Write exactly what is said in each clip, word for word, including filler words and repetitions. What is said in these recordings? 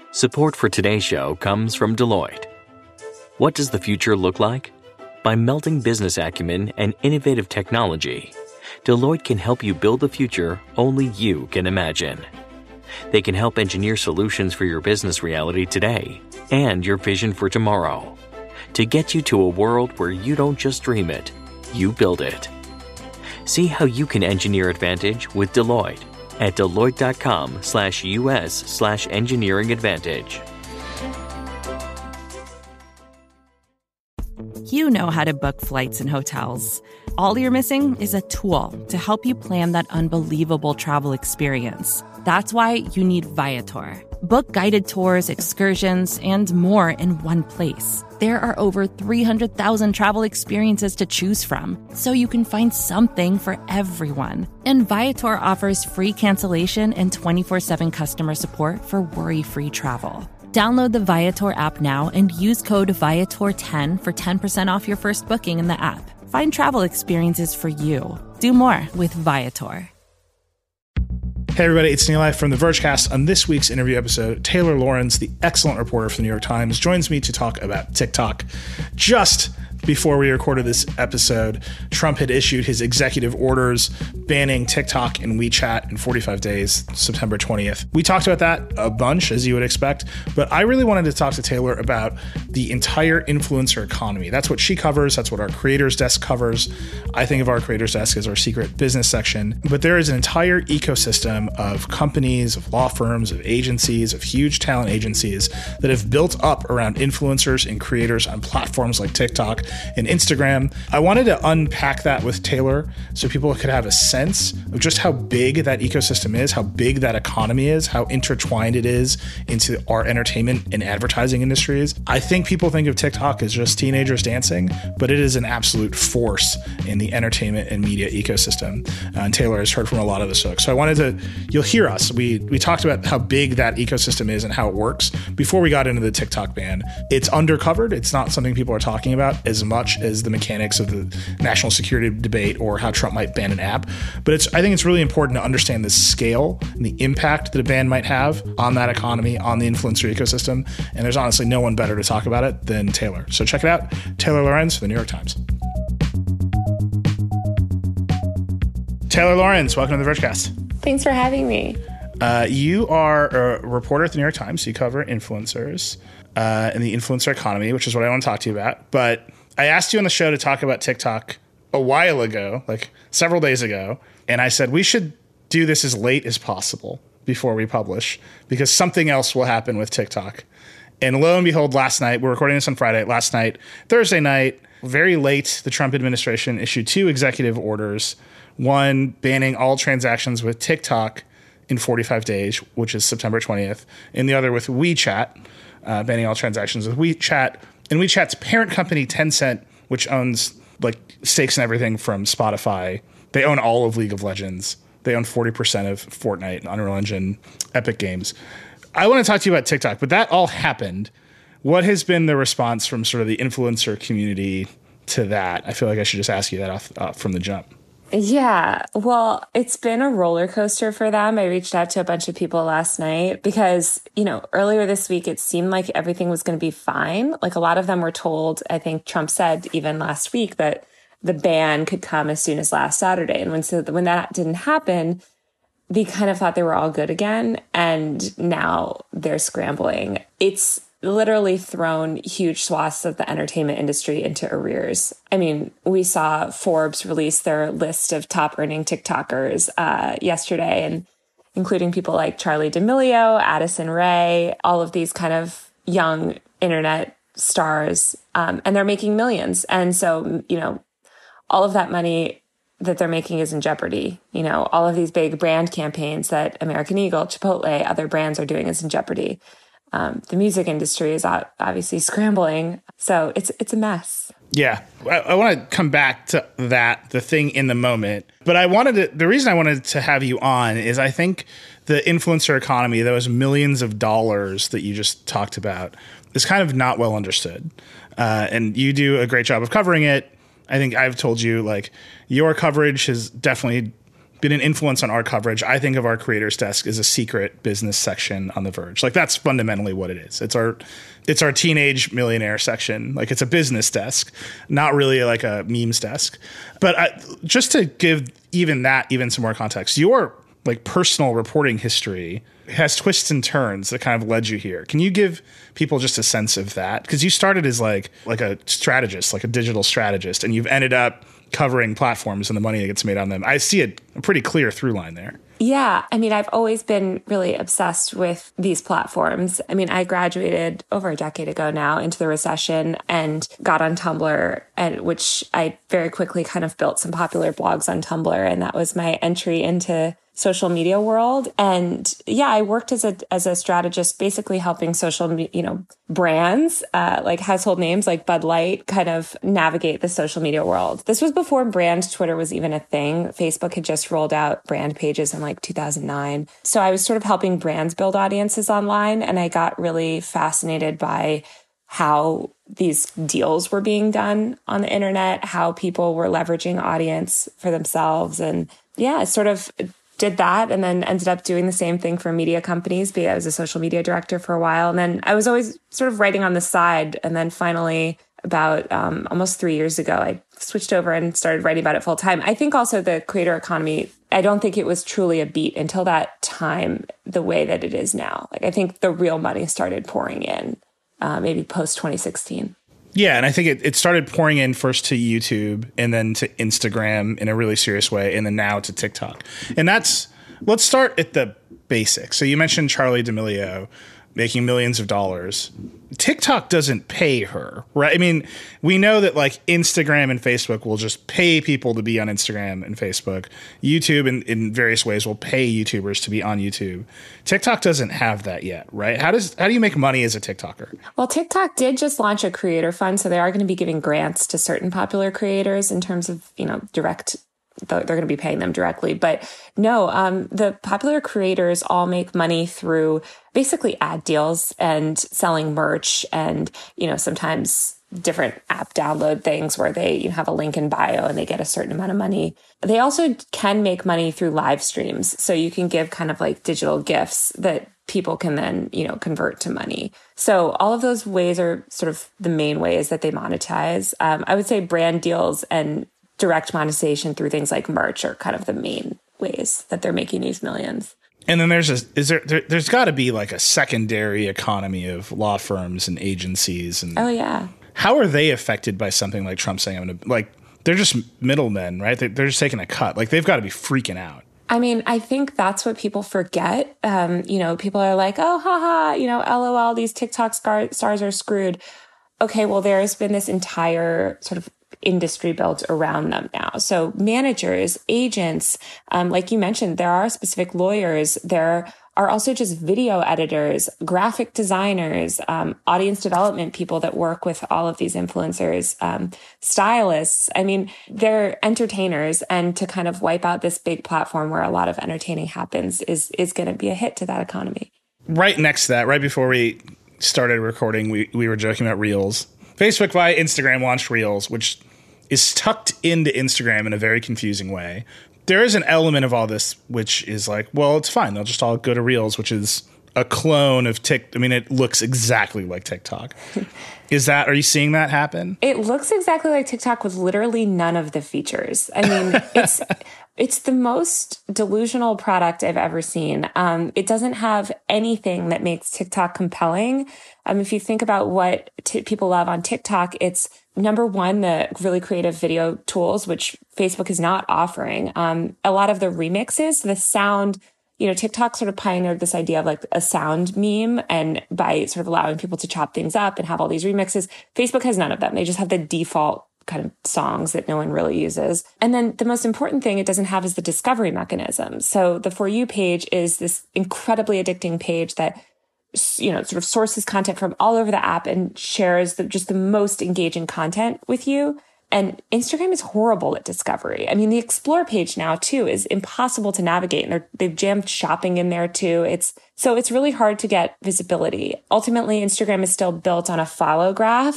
Support for today's show comes from Deloitte. What does the future look like? By melding business acumen and innovative technology, Deloitte can help you build the future only you can imagine. They can help engineer solutions for your business reality today and your vision for tomorrow to get you to a world where you don't just dream it, you build it. See how you can engineer advantage with Deloitte at Deloitte.com slash US slash engineering advantage. You know how to book flights and hotels. All you're missing is a tool to help you plan that unbelievable travel experience. That's why you need Viator. Book guided tours, excursions, and more in one place. There are over three hundred thousand travel experiences to choose from, so you can find something for everyone. And Viator offers free cancellation and twenty-four seven customer support for worry-free travel. Download the Viator app now and use code Viator ten for ten percent off your first booking in the app. Find travel experiences for you. Do more with Viator. Hey everybody, it's Nilay from The Vergecast. On this week's interview episode, Taylor Lorenz, the excellent reporter for the New York Times, joins me to talk about TikTok. Just before we recorded this episode, Trump had issued his executive orders banning TikTok and WeChat in forty-five days, September twentieth. We talked about that a bunch, as you would expect, but I really wanted to talk to Taylor about the entire influencer economy. That's what she covers. That's what our creators desk covers. I think of our creators desk as our secret business section, but there is an entire ecosystem of companies, of law firms, of agencies, of huge talent agencies that have built up around influencers and creators on platforms like TikTok and Instagram. I wanted to unpack that with Taylor so people could have a sense of just how big that ecosystem is, how big that economy is, how intertwined it is into our entertainment and advertising industries. I think people think of TikTok as just teenagers dancing, but it is an absolute force in the entertainment and media ecosystem. Uh, and Taylor has heard from a lot of those folks. So I wanted to, you'll hear us. We, we talked about how big that ecosystem is and how it works before we got into the TikTok ban. It's undercovered. It's not something people are talking about as much as the mechanics of the national security debate or how Trump might ban an app. But it's I think it's really important to understand the scale and the impact that a ban might have on that economy, on the influencer ecosystem. And there's honestly no one better to talk about it than Taylor. So check it out. Taylor Lorenz for the New York Times. Taylor Lorenz, welcome to the Vergecast. Thanks for having me. Uh, you are a reporter at the New York Times. So you cover influencers uh, and the influencer economy, which is what I want to talk to you about. But I asked you on the show to talk about TikTok a while ago, like several days ago, and I said we should do this as late as possible before we publish because something else will happen with TikTok. And lo and behold, last night, we're recording this on Friday, last night, Thursday night, very late, the Trump administration issued two executive orders, one banning all transactions with TikTok in forty-five days, which is September twentieth, and the other with WeChat, uh, banning all transactions with WeChat. And WeChat's parent company, Tencent, which owns like stakes in everything from Spotify. They own all of League of Legends. They own forty percent of Fortnite, Unreal Engine, Epic Games. I want to talk to you about TikTok, but that all happened. What has been the response from sort of the influencer community to that? I feel like I should just ask you that off, uh, from the jump. Yeah, well, it's been a roller coaster for them. I reached out to a bunch of people last night because, you know, earlier this week, it seemed like everything was going to be fine. Like a lot of them were told, I think Trump said even last week that the ban could come as soon as last Saturday. And when, so when that didn't happen, they kind of thought they were all good again. And now they're scrambling. It's literally thrown huge swaths of the entertainment industry into arrears. I mean, we saw Forbes release their list of top earning TikTokers uh, yesterday, and including people like Charli D'Amelio, Addison Rae, all of these kind of young internet stars, um, and they're making millions. And so, you know, all of that money that they're making is in jeopardy. You know, all of these big brand campaigns that American Eagle, Chipotle, other brands are doing is in jeopardy. Um, the music industry is obviously scrambling. So it's it's a mess. Yeah. I, I want to come back to that, the thing in the moment. But I wanted to, the reason I wanted to have you on is I think the influencer economy, those millions of dollars that you just talked about, is kind of not well understood. Uh, and you do a great job of covering it. I think I've told you, like, your coverage has definitely been an influence on our coverage. I think of our Creators Desk as a secret business section on The Verge. Like that's fundamentally what it is. It's our it's our teenage millionaire section. Like it's a business desk, not really like a memes desk. But I, just to give even that even some more context, your like personal reporting history has twists and turns that kind of led you here. Can you give people just a sense of that? Because you started as like like a strategist, like a digital strategist, and you've ended up covering platforms and the money that gets made on them. I see a, a pretty clear through line there. Yeah. I mean, I've always been really obsessed with these platforms. I mean, I graduated over a decade ago now into the recession and got on Tumblr, and which I very quickly kind of built some popular blogs on Tumblr. And that was my entry into social media world. And yeah, I worked as a as a strategist, basically helping social, you know, brands, uh, like household names like Bud Light, kind of navigate the social media world. This was before brand Twitter was even a thing. Facebook had just rolled out brand pages in like two thousand nine. So I was sort of helping brands build audiences online. And I got really fascinated by how these deals were being done on the internet, how people were leveraging audience for themselves. And yeah, sort of did that and then ended up doing the same thing for media companies. I was a social media director for a while. And then I was always sort of writing on the side. And then finally, about um, almost three years ago, I switched over and started writing about it full time. I think also the creator economy, I don't think it was truly a beat until that time, the way that it is now. Like I think the real money started pouring in uh, maybe post twenty sixteen. Yeah, and I think it, it started pouring in first to YouTube and then to Instagram in a really serious way, and then now to TikTok. And that's, let's start at the basics. So you mentioned Charli D'Amelio making millions of dollars. TikTok doesn't pay her, right? I mean, we know that like Instagram and Facebook will just pay people to be on Instagram and Facebook. YouTube in, in various ways will pay YouTubers to be on YouTube. TikTok doesn't have that yet, right? How does how do you make money as a TikToker? Well, TikTok did just launch a creator fund, so they are going to be giving grants to certain popular creators in terms of, you know, direct they're going to be paying them directly. But no, um, the popular creators all make money through basically ad deals and selling merch and, you know, sometimes different app download things where they you know, have a link in bio and they get a certain amount of money. They also can make money through live streams. So you can give kind of like digital gifts that people can then, you know, convert to money. So all of those ways are sort of the main ways that they monetize. Um, I would say brand deals and direct monetization through things like merch are kind of the main ways that they're making these millions. And then there's a, is there, there there's got to be like a secondary economy of law firms and agencies. And oh, yeah. How are they affected by something like Trump saying, I'm going to, like, they're just middlemen, right? They're, they're just taking a cut. Like, they've got to be freaking out. I mean, I think that's what people forget. Um, you know, people are like, oh, haha, you know, LOL, these TikTok star- stars are screwed. Okay, well, there's been this entire sort of industry built around them now. So managers, agents, um, like you mentioned, there are specific lawyers. There are also just video editors, graphic designers, um, audience development people that work with all of these influencers, um, stylists. I mean, they're entertainers, and to kind of wipe out this big platform where a lot of entertaining happens is is going to be a hit to that economy. Right next to that, right before we started recording, we, we were joking about Reels. Facebook via Instagram launched Reels, which is tucked into Instagram in a very confusing way. There is an element of all this which is like, well, it's fine. They'll just all go to Reels, which is a clone of TikTok. I mean, it looks exactly like TikTok. Is that, are you seeing that happen? It looks exactly like TikTok with literally none of the features. I mean, it's it's the most delusional product I've ever seen. Um, it doesn't have anything that makes TikTok compelling. Um, if you think about what t- people love on TikTok, it's number one, the really creative video tools, which Facebook is not offering. Um, a lot of the remixes, the sound, you know, TikTok sort of pioneered this idea of like a sound meme, and by sort of allowing people to chop things up and have all these remixes, Facebook has none of them. They just have the default kind of songs that no one really uses. And then the most important thing it doesn't have is the discovery mechanism. So the For You page is this incredibly addicting page that, you know, sort of sources content from all over the app and shares the, just the most engaging content with you. And Instagram is horrible at discovery. I mean, the Explore page now too is impossible to navigate, and they're, they've jammed shopping in there too. It's so it's really hard to get visibility. Ultimately, Instagram is still built on a follow graph.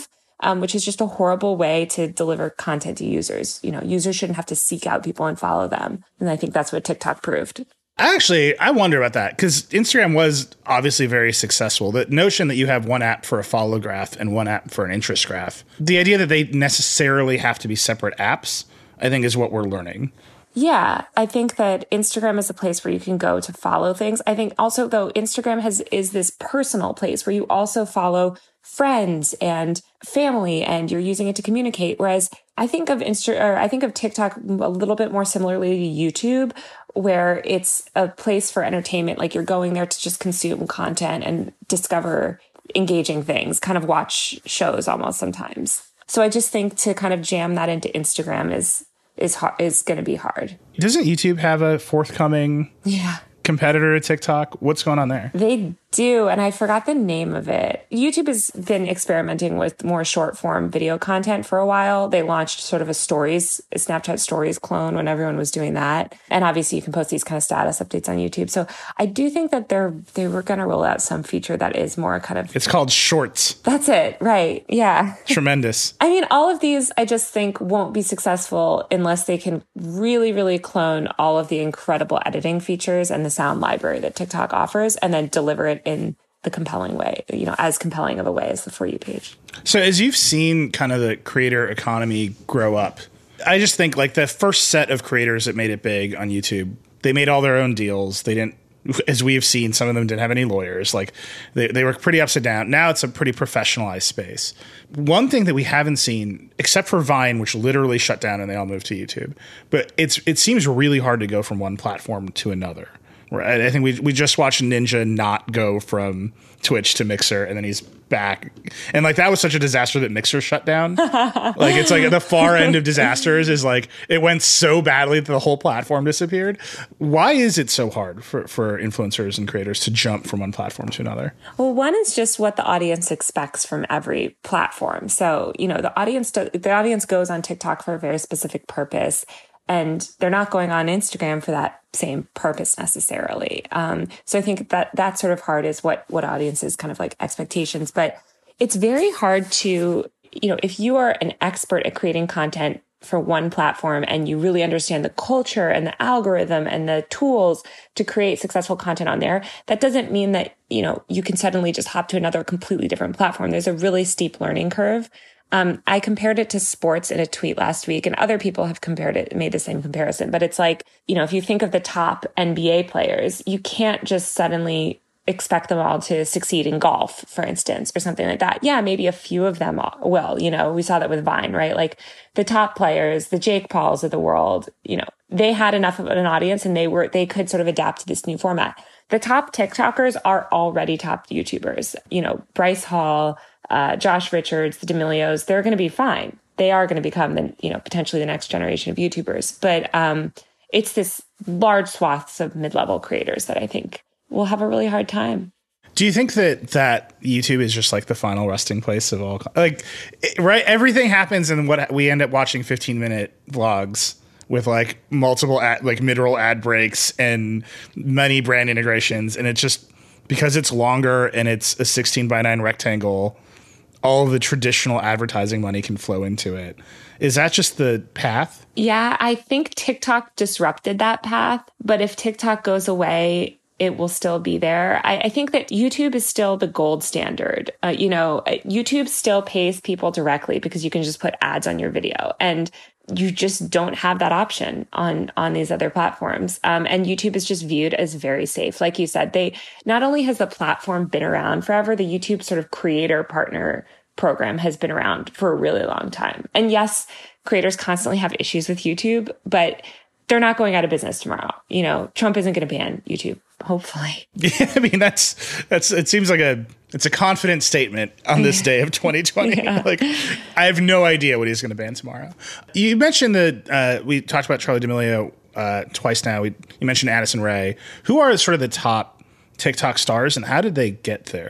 um, which is just a horrible way to deliver content to users. You know, users shouldn't have to seek out people and follow them. And I think that's what TikTok proved. Actually, I wonder about that because Instagram was obviously very successful. The notion that you have one app for a follow graph and one app for an interest graph, the idea that they necessarily have to be separate apps, I think is what we're learning. Yeah, I think that Instagram is a place where you can go to follow things. I think also, though, Instagram has is this personal place where you also follow friends and family, and you're using it to communicate. Whereas I think of Insta, or I think of TikTok a little bit more similarly to YouTube, where it's a place for entertainment. Like you're going there to just consume content and discover engaging things, kind of watch shows almost sometimes. So I just think to kind of jam that into Instagram is is hard, is going to be hard. Doesn't YouTube have a forthcoming yeah. competitor to TikTok? What's going on there? They do, and I forgot the name of it. YouTube has been experimenting with more short form video content for a while. They launched sort of a stories, a Snapchat stories clone when everyone was doing that. And obviously you can post these kind of status updates on YouTube. So I do think that they're, they were going to roll out some feature that is more kind of... It's called Shorts. That's it. Right. Yeah. Tremendous. I mean, all of these I just think won't be successful unless they can really, really clone all of the incredible editing features and the sound library that TikTok offers and then deliver it in the compelling way, you know, as compelling of a way as the For You page. So as you've seen kind of the creator economy grow up, I just think like the first set of creators that made it big on YouTube, they made all their own deals. They didn't, as we have seen, some of them didn't have any lawyers. Like they, they were pretty upside down. Now it's a pretty professionalized space. One thing that we haven't seen, except for Vine, which literally shut down and they all moved to YouTube, but it's it seems really hard to go from one platform to another. I think we we just watched Ninja not go from Twitch to Mixer, and then he's back. And like that was such a disaster that Mixer shut down. Like it's like the far end of disasters is like it went so badly that the whole platform disappeared. Why is it so hard for, for influencers and creators to jump from one platform to another? Well, one is just what the audience expects from every platform. So, you know, the audience do, the audience goes on TikTok for a very specific purpose. And they're not going on Instagram for that same purpose necessarily. Um, so I think that that's sort of hard is what, what audiences kind of like expectations. But it's very hard to, you know, if you are an expert at creating content for one platform and you really understand the culture and the algorithm and the tools to create successful content on there, that doesn't mean that, you know, you can suddenly just hop to another completely different platform. There's a really steep learning curve. Um, I compared it to sports in a tweet last week, and other people have compared it, made the same comparison. But it's like, you know, if you think of the top N B A players, you can't just suddenly expect them all to succeed in golf, for instance, or something like that. Yeah, maybe a few of them will. You know, we saw that with Vine, right? Like the top players, the Jake Pauls of the world, you know, they had enough of an audience and they were, they could sort of adapt to this new format. The top TikTokers are already top YouTubers. You know, Bryce Hall, Uh, Josh Richards, the D'Amelios, they're going to be fine. They are going to become the, you know, potentially the next generation of YouTubers. But um, it's this large swaths of mid-level creators that I think will have a really hard time. Do you think that that YouTube is just like the final resting place of all, like, it, right? Everything happens and what we end up watching fifteen minute vlogs with like multiple ad, like mid-roll ad breaks and many brand integrations. And it's just because it's longer and it's a sixteen by nine rectangle, all of the traditional advertising money can flow into it. Is that just the path? Yeah, I think TikTok disrupted that path. But if TikTok goes away, it will still be there. I, I think that YouTube is still the gold standard. Uh, you know, YouTube still pays people directly because you can just put ads on your video. And you just don't have that option on, on these other platforms. Um, and YouTube is just viewed as very safe. Like you said, they not only has the platform been around forever, the YouTube sort of creator partner program has been around for a really long time. And yes, creators constantly have issues with YouTube, but they're not going out of business tomorrow. You know, Trump isn't going to ban YouTube, hopefully. Yeah, I mean, that's, that's, it seems like a, it's a confident statement on this day of twenty twenty. Yeah. Like, I have no idea what he's going to ban tomorrow. You mentioned that uh, we talked about Charli D'Amelio uh, twice now. We, you mentioned Addison Rae. Who are sort of the top TikTok stars and how did they get there?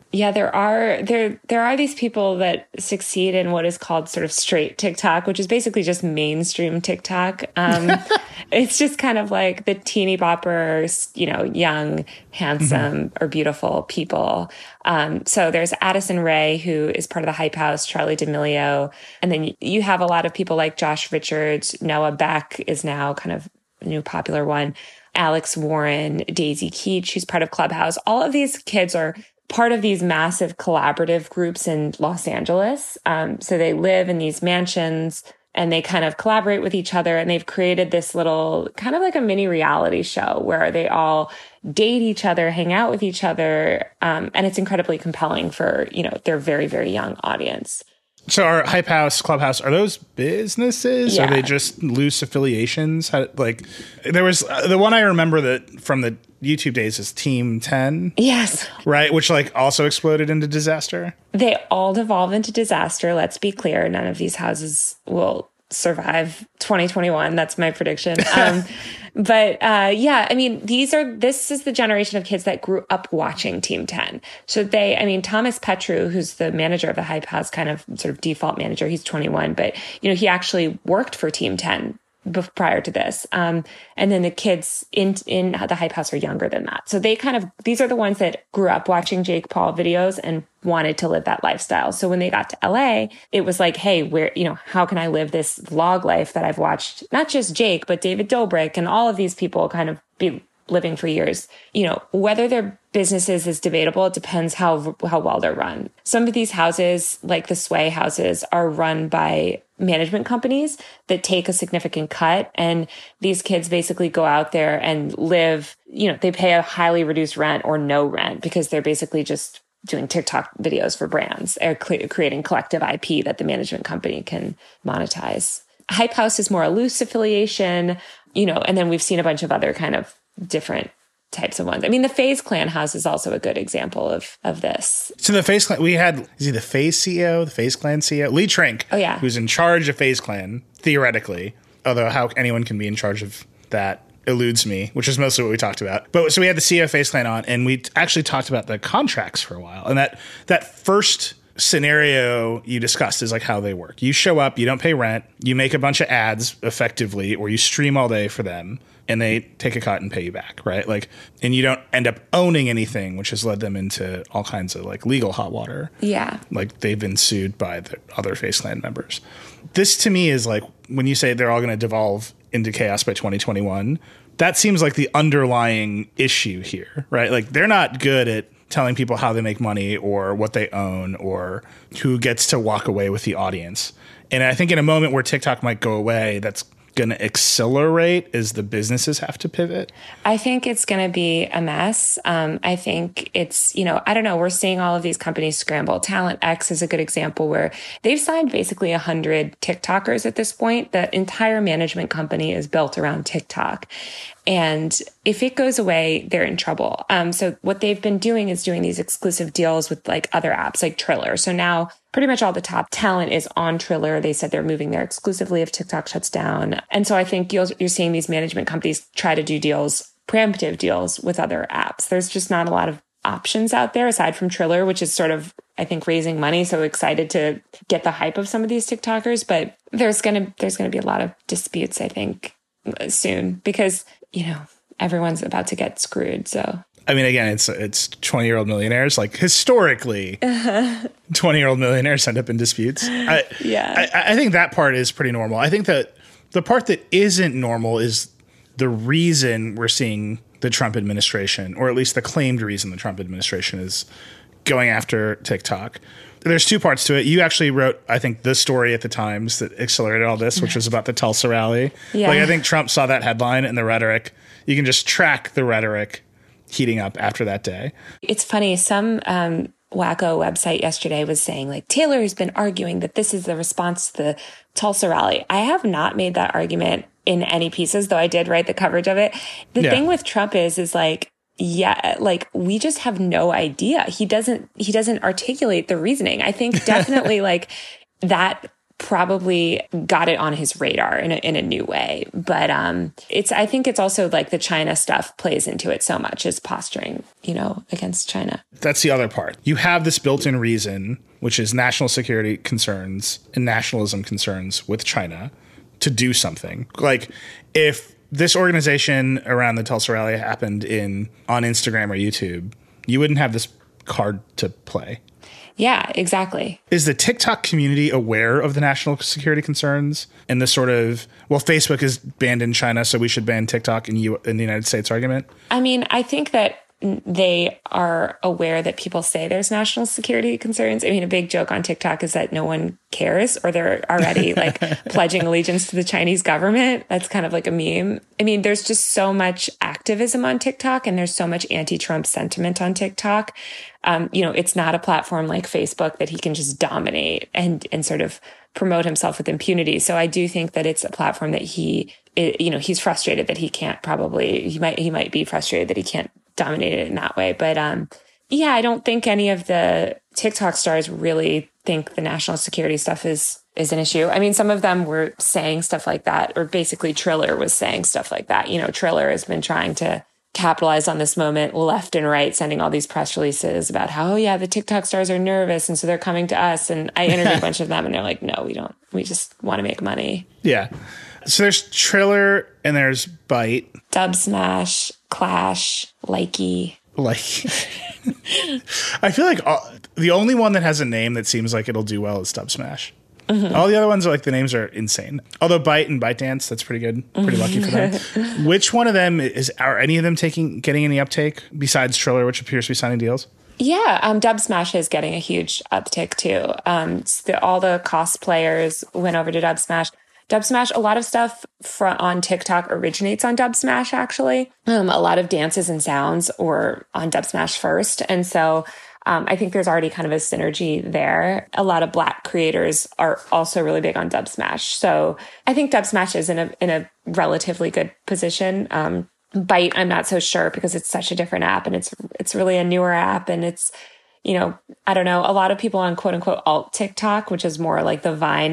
Yeah, there are there there are these people that succeed in what is called sort of straight TikTok, which is basically just mainstream TikTok. Um, it's just kind of like the teeny boppers, you know, young, handsome, mm-hmm. or beautiful people. Um, so there's Addison Rae, who is part of the Hype House, Charli D'Amelio, and then you have a lot of people like Josh Richards. Noah Beck is now kind of a new popular one. Alex Warren, Daisy Keach, who's part of Clubhouse. All of these kids are part of these massive collaborative groups in Los Angeles. Um, so they live in these mansions and they kind of collaborate with each other. And they've created this little kind of like a mini reality show where they all date each other, hang out with each other. Um, and it's incredibly compelling for, you know, their very, very young audience. So are Hype House, Clubhouse, are those businesses? Yeah. Are they just loose affiliations? How, like there was uh, the one I remember that from the YouTube days is Team ten. Yes. Right. Which like also exploded into disaster. They all devolve into disaster. Let's be clear. None of these houses will survive twenty twenty-one. That's my prediction. Um, but uh, yeah, I mean, these are, this is the generation of kids that grew up watching Team ten. So they, I mean, Thomas Petru, who's the manager of the Hype House, kind of sort of default manager, he's twenty-one, but you know, he actually worked for Team ten prior to this. Um, and then the kids in in the Hype House are younger than that. So they kind of, these are the ones that grew up watching Jake Paul videos and wanted to live that lifestyle. So when they got to L A, it was like, hey, where, you know, how can I live this vlog life that I've watched, not just Jake, but David Dobrik and all of these people kind of be living for years. You know, whether their businesses is debatable. It depends how how well they're run. Some of these houses, like the Sway houses, are run by management companies that take a significant cut. And these kids basically go out there and live, you know, they pay a highly reduced rent or no rent because they're basically just doing TikTok videos for brands or cre- creating collective I P that the management company can monetize. Hype House is more a loose affiliation, you know, and then we've seen a bunch of other kind of different types of ones. I mean, the FaZe Clan house is also a good example of of this. So the FaZe Clan, we had, is he the FaZe C E O, the FaZe Clan C E O? Lee Trink, oh, yeah. who's in charge of FaZe Clan, theoretically, although how anyone can be in charge of that eludes me, which is mostly what we talked about. But so we had the C E O of FaZe Clan on, and we actually talked about the contracts for a while. And that that first scenario you discussed is like how they work. You show up, you don't pay rent, you make a bunch of ads effectively, or you stream all day for them, and they take a cut and pay you back, right? Like, and you don't end up owning anything, which has led them into all kinds of like legal hot water. Yeah. Like they've been sued by the other FaZe Clan members. This to me is like, when you say they're all going to devolve into chaos by twenty twenty-one, that seems like the underlying issue here, right? Like they're not good at telling people how they make money or what they own or who gets to walk away with the audience. And I think in a moment where TikTok might go away, that's going to accelerate as the businesses have to pivot? I think it's going to be a mess. Um, I think it's, you know, I don't know. We're seeing all of these companies scramble. Talent X is a good example where they've signed basically one hundred TikTokers at this point. The entire management company is built around TikTok. And if it goes away, they're in trouble. Um, so what they've been doing is doing these exclusive deals with like other apps like Triller. So now pretty much all the top talent is on Triller. They said they're moving there exclusively if TikTok shuts down. And so I think you'll, you're seeing these management companies try to do deals, preemptive deals with other apps. There's just not a lot of options out there aside from Triller, which is sort of, I think, raising money. So excited to get the hype of some of these TikTokers. But there's going to, there's going to be a lot of disputes, I think, soon because, you know, everyone's about to get screwed. So I mean, again, it's it's twenty-year-old millionaires. Like historically, twenty-year-old millionaires end up in disputes. I, yeah, I, I think that part is pretty normal. I think that the part that isn't normal is the reason we're seeing the Trump administration, or at least the claimed reason the Trump administration is going after TikTok. There's two parts to it. You actually wrote, I think, the story at the Times that accelerated all this, which was about the Tulsa rally. Yeah. Like, I think Trump saw that headline and the rhetoric. You can just track the rhetoric heating up after that day. It's funny. Some um, wacko website yesterday was saying, like, Taylor has been arguing that this is the response to the Tulsa rally. I have not made that argument in any pieces, though I did write the coverage of it. The yeah. thing with Trump is, is like, yeah, like we just have no idea. He doesn't, he doesn't articulate the reasoning. I think definitely like that probably got it on his radar in a, in a new way. But um, it's I think it's also like the China stuff plays into it so much as posturing, you know, against China. That's the other part. You have this built-in reason, which is national security concerns and nationalism concerns with China, to do something. Like if this organization around the Tulsa rally happened in on Instagram or YouTube, you wouldn't have this card to play. Yeah, exactly. Is the TikTok community aware of the national security concerns and the sort of, well, Facebook is banned in China, so we should ban TikTok in, U- in the United States argument? I mean, I think that they are aware that people say there's national security concerns. I mean, a big joke on TikTok is that no one cares, or they're already like pledging allegiance to the Chinese government. That's kind of like a meme. I mean, there's just so much activism on TikTok, and there's so much anti-Trump sentiment on TikTok. Um, you know, it's not a platform like Facebook that he can just dominate and, and sort of promote himself with impunity. So I do think that it's a platform that he, it, you know, he's frustrated that he can't probably, he might, he might be frustrated that he can't dominate it in that way. But, um, yeah, I don't think any of the TikTok stars really think the national security stuff is, is an issue. I mean, some of them were saying stuff like that, or basically Triller was saying stuff like that. You know, Triller has been trying to capitalize on this moment left and right, sending all these press releases about how, oh, yeah, the TikTok stars are nervous, and so they're coming to us. And I interviewed a bunch of them, and they're like, no, we don't. We just want to make money. Yeah. So there's Triller and there's Byte. Dubsmash, Clash, Likey. Like, I feel like all, the only one that has a name that seems like it'll do well is Dubsmash. Mm-hmm. All the other ones are like, the names are insane. Although Byte and ByteDance, that's pretty good. Pretty lucky for them. Which one of them is, are any of them taking, getting any uptake besides Triller, which appears to be signing deals? Yeah, um, Dubsmash is getting a huge uptick too. Um, the, all the cosplayers went over to Dubsmash. Dubsmash, a lot of stuff from, on TikTok originates on Dubsmash, actually. Um, a lot of dances and sounds were on Dubsmash first. And so um, I think there's already kind of a synergy there. A lot of Black creators are also really big on Dubsmash. So I think Dubsmash is in a, in a relatively good position. Um, Byte, I'm not so sure because it's such a different app, and it's it's really a newer app, and it's, you know, I don't know, a lot of people on quote unquote alt TikTok, which is more like the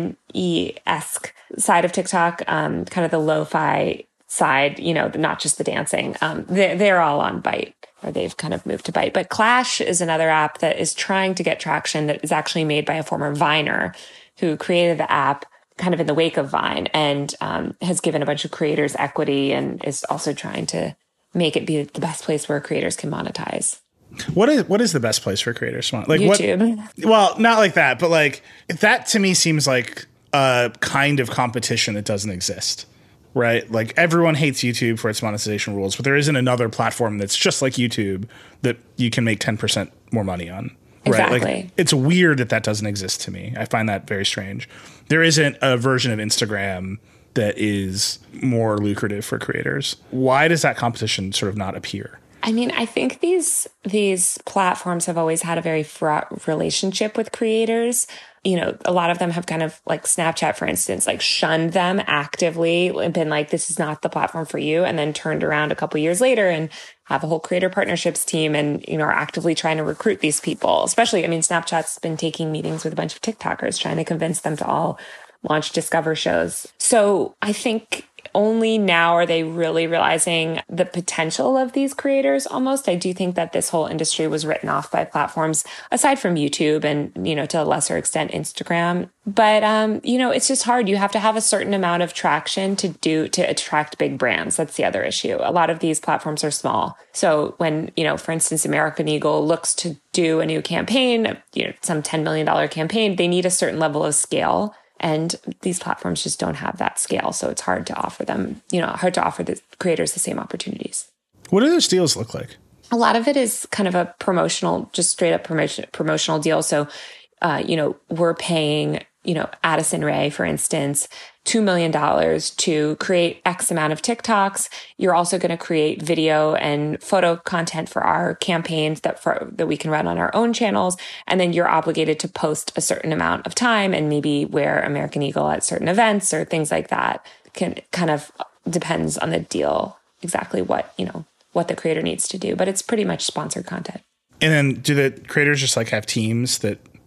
Vine-esque side of TikTok, um, kind of the lo-fi side, you know, not just the dancing. Um, they're, they're all on Byte, or they've kind of moved to Byte. But Clash is another app that is trying to get traction, that is actually made by a former Viner who created the app kind of in the wake of Vine, and um, has given a bunch of creators equity, and is also trying to make it be the best place where creators can monetize. What is what is the best place for creators? Like YouTube. What, well, not like that, but like that to me seems like a kind of competition that doesn't exist, right? Like everyone hates YouTube for its monetization rules, but there isn't another platform that's just like YouTube that you can make ten percent more money on. Right? Exactly. Like, it's weird that that doesn't exist to me. I find that very strange. There isn't a version of Instagram that is more lucrative for creators. Why does that competition sort of not appear? I mean, I think these these platforms have always had a very fraught relationship with creators. You know, a lot of them have kind of, like Snapchat, for instance, like shunned them actively and been like, this is not the platform for you. And then turned around a couple years later and have a whole creator partnerships team, and, you know, are actively trying to recruit these people. Especially, I mean, Snapchat's been taking meetings with a bunch of TikTokers, trying to convince them to all launch Discover shows. So I think only now are they really realizing the potential of these creators almost. I do think that this whole industry was written off by platforms, aside from YouTube and, you know, to a lesser extent, Instagram. But, um, you know, it's just hard. You have to have a certain amount of traction to do, to attract big brands. That's the other issue. A lot of these platforms are small. So when, you know, for instance, American Eagle looks to do a new campaign, you know, some ten million dollars campaign, they need a certain level of scale. And these platforms just don't have that scale. So it's hard to offer them, you know, hard to offer the creators the same opportunities. What do those deals look like? A lot of it is kind of a promotional, just straight up promotion, promotional deal. So, uh, you know, we're paying, you know, Addison Rae, for instance, two million dollars to create X amount of TikToks. You're also going to create video and photo content for our campaigns that for, that we can run on our own channels. And then you're obligated to post a certain amount of time and maybe wear American Eagle at certain events or things like that. Can kind of depends on the deal, exactly what, you know, what the creator needs to do, but it's pretty much sponsored content. And then do the creators just like have teams that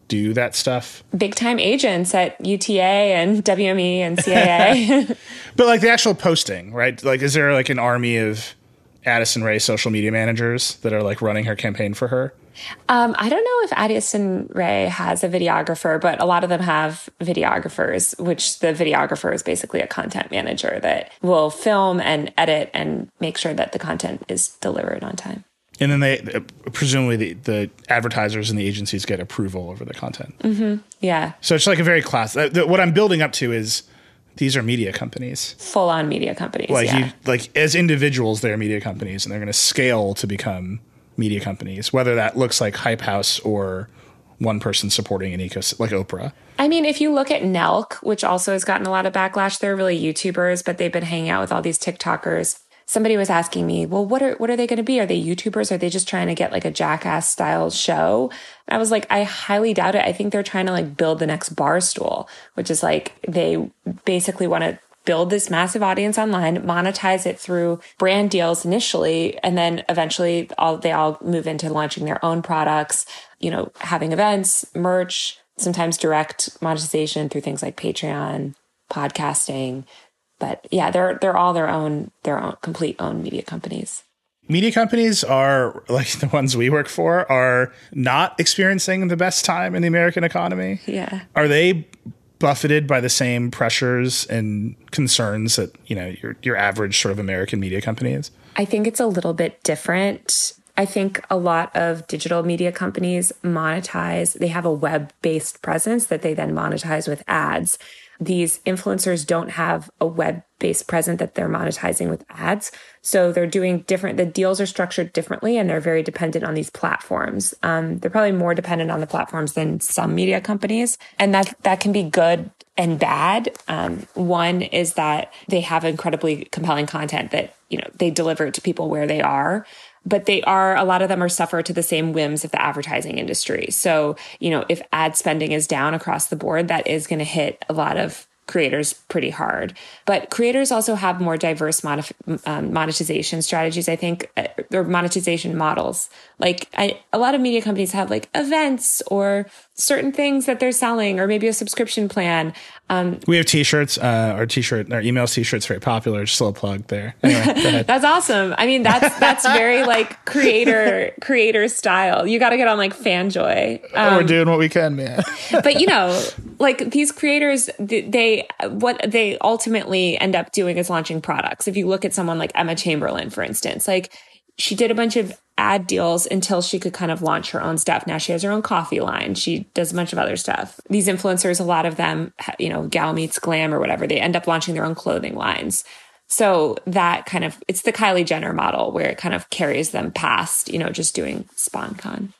do that stuff? Big time agents at U T A and W M E and C A A. But like the actual posting, right? Like, is there like an army of Addison Rae social media managers that are like running her campaign for her? Um, I don't know if Addison Rae has a videographer, but a lot of them have videographers, which the videographer is basically a content manager that will film and edit and make sure that the content is delivered on time. And then they, presumably the, the advertisers and the agencies get approval over the content. Mm-hmm. Yeah. So it's like a very class. The, what I'm building up to is these are media companies. Full on media companies. Like, yeah. you, like as individuals, they're media companies and they're going to scale to become media companies, whether that looks like Hype House or one person supporting an ecosystem like Oprah. I mean, if you look at Nelk, which also has gotten a lot of backlash, they're really YouTubers, but they've been hanging out with all these TikTokers. Somebody was asking me, well, what are what are they going to be? Are they YouTubers? Are they just trying to get like a Jackass style show? And I was like, I highly doubt it. I think they're trying to like build the next Barstool, which is like they basically want to build this massive audience online, monetize it through brand deals initially, and then eventually all they all move into launching their own products, you know, having events, merch, sometimes direct monetization through things like Patreon, podcasting. But yeah, they're they're all their own their own complete own media companies. Media companies are, like the ones we work for, are not experiencing the best time in the American economy. Yeah. Are they buffeted by the same pressures and concerns that, you know, your your average sort of American media company is? I think it's a little bit different. I think a lot of digital media companies monetize, they have a web-based presence that they then monetize with ads. These influencers don't have a web-based presence that they're monetizing with ads. So they're doing different, the deals are structured differently and they're very dependent on these platforms. Um, they're probably more dependent on the platforms than some media companies. And that, that can be good and bad. Um, one is that they have incredibly compelling content that, you know, they deliver it to people where they are. But they are, a lot of them are suffer to the same whims of the advertising industry. So, you know, if ad spending is down across the board, that is going to hit a lot of creators pretty hard. But creators also have more diverse monif- um, monetization strategies, I think, uh, or monetization models. Like I, a lot of media companies have like events or certain things that they're selling, or maybe a subscription plan. Um, we have t-shirts, uh, our t-shirt, our email t-shirts, very popular. Just a little plug there. Anyway, go ahead. That's awesome. I mean, that's, that's very like creator, creator style. You got to get on like Fanjoy. Um, We're doing what we can, man. But you know, like these creators, they, what they ultimately end up doing is launching products. If you look at someone like Emma Chamberlain, for instance, like she did a bunch of ad deals until she could kind of launch her own stuff. Now she has her own coffee line. She does a bunch of other stuff. These influencers, a lot of them, you know, Gal Meets Glam or whatever, they end up launching their own clothing lines. So that kind of, it's the Kylie Jenner model where it kind of carries them past, you know, just doing SponCon.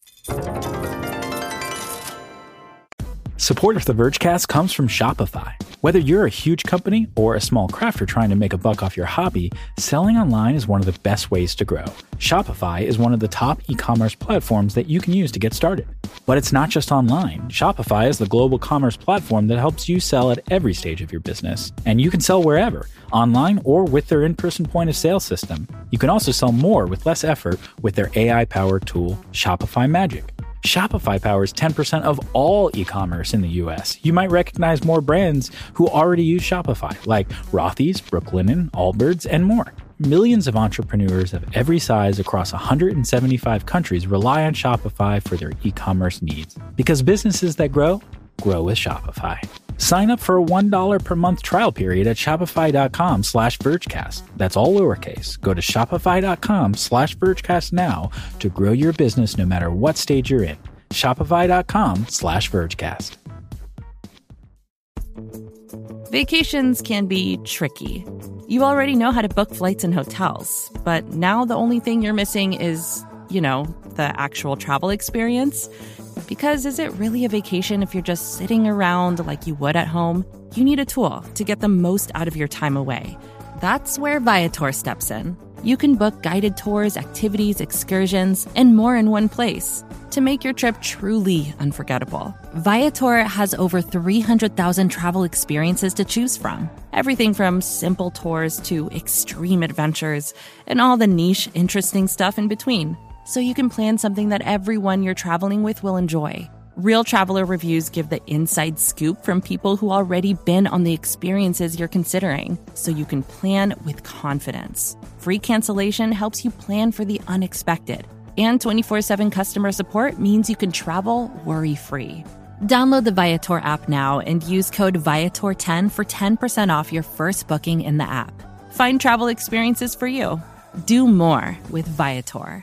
Support for the Vergecast comes from Shopify. Whether you're a huge company or a small crafter trying to make a buck off your hobby, selling online is one of the best ways to grow. Shopify is one of the top e-commerce platforms that you can use to get started. But it's not just online. Shopify is the global commerce platform that helps you sell at every stage of your business. And you can sell wherever, online or with their in-person point of sale system. You can also sell more with less effort with their A I-powered tool, Shopify Magic. Shopify powers ten percent of all e-commerce in the U S. You might recognize more brands who already use Shopify, like Rothy's, Brooklinen, Allbirds, and more. Millions of entrepreneurs of every size across one hundred seventy-five countries rely on Shopify for their e-commerce needs. Because businesses that grow, grow with Shopify. Sign up for a one dollar per month trial period at shopify.com slash Vergecast. That's all lowercase. Go to shopify.com slash Vergecast now to grow your business no matter what stage you're in. Shopify.com slash Vergecast. Vacations can be tricky. You already know how to book flights and hotels, but now the only thing you're missing is, you know, the actual travel experience. Because is it really a vacation if you're just sitting around like you would at home? You need a tool to get the most out of your time away. That's where Viator steps in. You can book guided tours, activities, excursions, and more in one place to make your trip truly unforgettable. Viator has over three hundred thousand travel experiences to choose from. Everything from simple tours to extreme adventures and all the niche, interesting stuff in between. So you can plan something that everyone you're traveling with will enjoy. Real traveler reviews give the inside scoop from people who already been on the experiences you're considering, so you can plan with confidence. Free cancellation helps you plan for the unexpected. And twenty-four seven customer support means you can travel worry-free. Download the Viator app now and use code Viator ten for ten percent off your first booking in the app. Find travel experiences for you. Do more with Viator.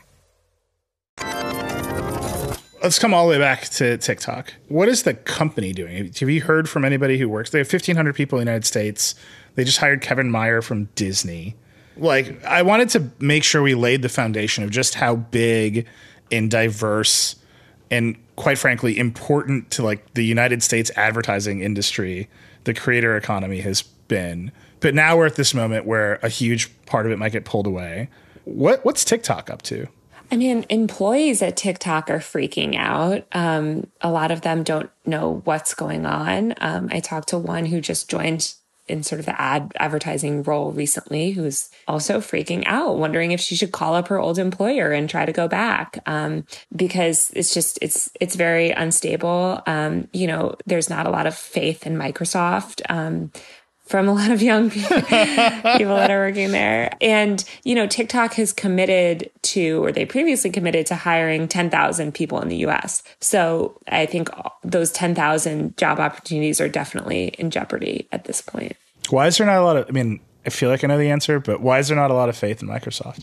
Let's come all the way back to TikTok. What is the company doing? Have you heard from anybody who works? They have fifteen hundred people in the United States. They just hired Kevin Mayer from Disney. Like, I wanted to make sure we laid the foundation of just how big and diverse and, quite frankly, important to like the United States advertising industry, the creator economy has been. But now we're at this moment where a huge part of it might get pulled away. What what's TikTok up to? I mean, employees at TikTok are freaking out. Um, a lot of them don't know what's going on. Um, I talked to one who just joined in sort of the ad advertising role recently, who's also freaking out, wondering if she should call up her old employer and try to go back. Um, because it's just, it's, it's very unstable. Um, you know, there's not a lot of faith in Microsoft. Um, from a lot of young people that are working there. And, you know, TikTok has committed to, or they previously committed to hiring ten thousand people in the U S. So I think those ten thousand job opportunities are definitely in jeopardy at this point. Why is there not a lot of, I mean, I feel like I know the answer, but why is there not a lot of faith in Microsoft?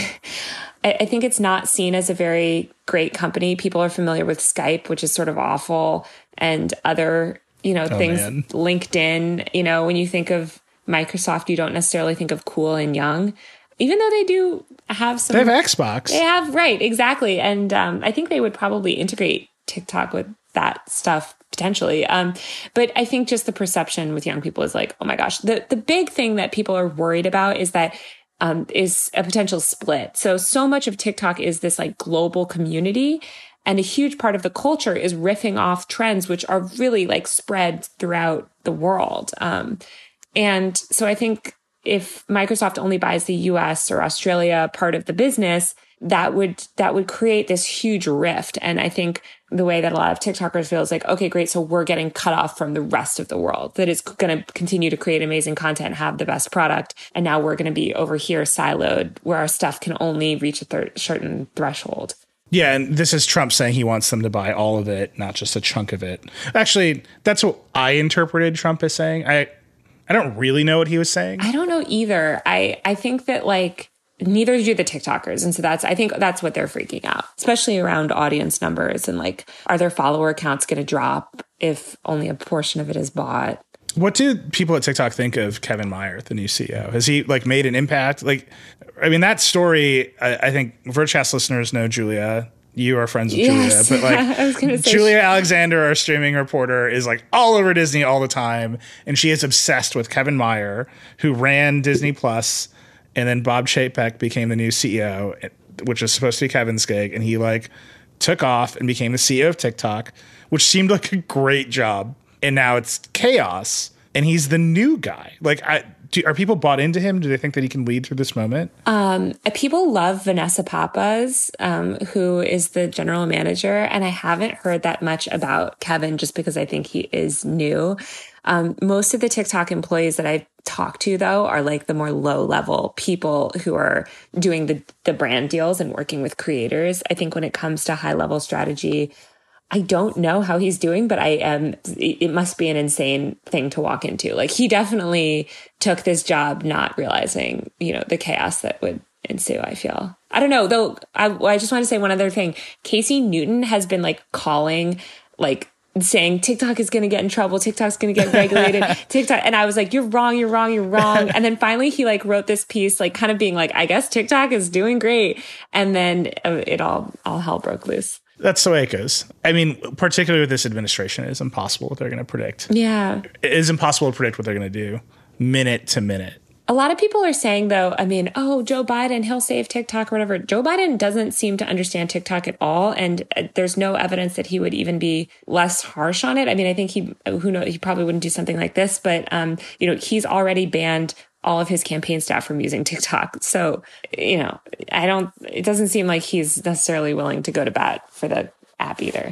I, I think it's not seen as a very great company. People are familiar with Skype, which is sort of awful, and other you know, oh, things, man. LinkedIn, you know, when you think of Microsoft, you don't necessarily think of cool and young, even though they do have some. They have Xbox. They have, right, exactly. And um, I think they would probably integrate TikTok with that stuff potentially. Um, but I think just the perception with young people is like, oh my gosh, the, the big thing that people are worried about is that um, is a potential split. So, so much of TikTok is this like global community. And a huge part of the culture is riffing off trends, which are really like spread throughout the world. Um, and so I think if Microsoft only buys the U S or Australia part of the business, that would that would create this huge rift. And I think the way that a lot of TikTokers feel is like, okay, great. So we're getting cut off from the rest of the world that is going to continue to create amazing content, have the best product. And now we're going to be over here siloed where our stuff can only reach a thir- certain threshold. Yeah, and this is Trump saying he wants them to buy all of it, not just a chunk of it. Actually, that's what I interpreted Trump as saying. I I don't really know what he was saying. I don't know either. I, I think that, like, neither do the TikTokers. And so that's, I think that's what they're freaking out, especially around audience numbers and, like, are their follower counts going to drop if only a portion of it is bought? What do people at TikTok think of Kevin Mayer, the new C E O? Has he like made an impact? Like, I mean, that story, I, I think Vergecast listeners know Julia. You are friends with yes. Julia, but like I was gonna say Julia she- Alexander, our streaming reporter, is like all over Disney all the time. And she is obsessed with Kevin Mayer, who ran Disney Plus, and then Bob Chapek became the new C E O, which is supposed to be Kevin's gig. And he like took off and became the C E O of TikTok, which seemed like a great job. And now it's chaos, and he's the new guy. Like, I, do, are people bought into him? Do they think that he can lead through this moment? Um, people love Vanessa Papas, um, who is the general manager, and I haven't heard that much about Kevin just because I think he is new. Um, most of the TikTok employees that I've talked to, though, are like the more low-level people who are doing the, the brand deals and working with creators. I think when it comes to high-level strategy, I don't know how he's doing, but I am, it must be an insane thing to walk into. Like, he definitely took this job not realizing, you know, the chaos that would ensue, I feel. I don't know, though. I, I just want to say one other thing. Casey Newton has been like calling, like saying TikTok is going to get in trouble. TikTok's going to get regulated. TikTok. And I was like, you're wrong, you're wrong, you're wrong. And then finally he like wrote this piece, like kind of being like, I guess TikTok is doing great. And then it all, all hell broke loose. That's the way it goes. I mean, particularly with this administration, it is impossible what they're going to predict. Yeah. It is impossible to predict what they're going to do minute to minute. A lot of people are saying, though, I mean, oh, Joe Biden, he'll save TikTok or whatever. Joe Biden doesn't seem to understand TikTok at all. And there's no evidence that he would even be less harsh on it. I mean, I think he, who knows, he probably wouldn't do something like this. But, um, you know, he's already banned all of his campaign staff from using TikTok. So, you know, I don't, it doesn't seem like he's necessarily willing to go to bat for the app either.